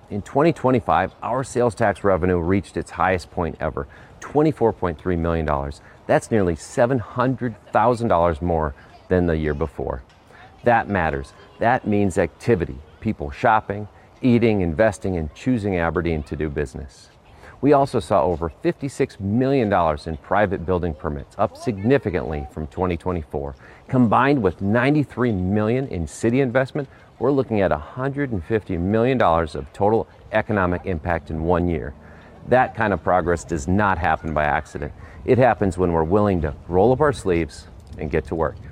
In 2025, our sales tax revenue reached its highest point ever, $24.3 million. That's nearly $700,000 more than the year before. That matters. That means activity, people shopping, eating, investing, and choosing Aberdeen to do business. We also saw over $56 million in private building permits, up significantly from 2024. Combined with $93 million in city investment, we're looking at $150 million of total economic impact in 1 year. That kind of progress does not happen by accident. It happens when we're willing to roll up our sleeves and get to work.